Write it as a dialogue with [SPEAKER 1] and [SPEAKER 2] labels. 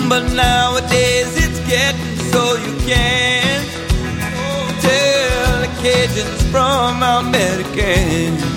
[SPEAKER 1] But nowadays it's getting so you can't tell the Cajuns from Americans.